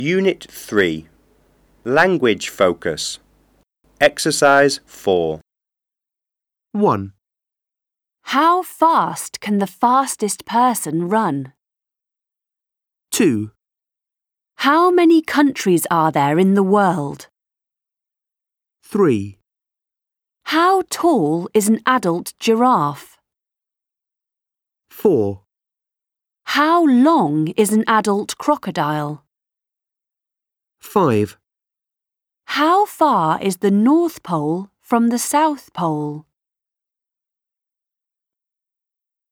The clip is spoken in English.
Unit 3. Language Focus. Exercise 4. 1. How fast can the fastest person run? 2. How many countries are there in the world? 3. How tall is an adult giraffe? 4. How long is an adult crocodile? 5. How far is the North Pole from the South Pole?